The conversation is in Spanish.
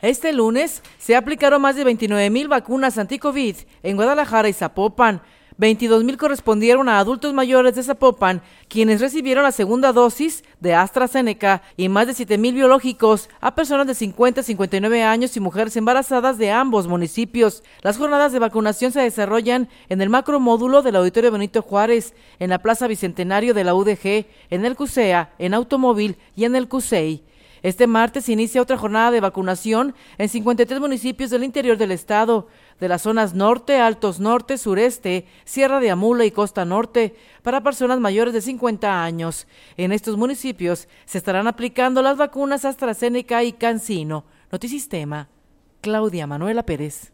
Este lunes se aplicaron más de 29,000 vacunas anti-COVID en Guadalajara y Zapopan. 22,000 correspondieron a adultos mayores de Zapopan, quienes recibieron la segunda dosis de AstraZeneca, y más de 7,000 biológicos a personas de 50 a 59 años y mujeres embarazadas de ambos municipios. Las jornadas de vacunación se desarrollan en el macromódulo del Auditorio Benito Juárez, en la Plaza Bicentenario de la UDG, en el CUSEA, en Automóvil y en el CUSEI. Este martes inicia otra jornada de vacunación en 53 municipios del interior del estado, de las zonas norte, Altos Norte, Sureste, Sierra de Amula y Costa Norte, para personas mayores de 50 años. En estos municipios se estarán aplicando las vacunas AstraZeneca y CanSino. Notisistema, Claudia Manuela Pérez.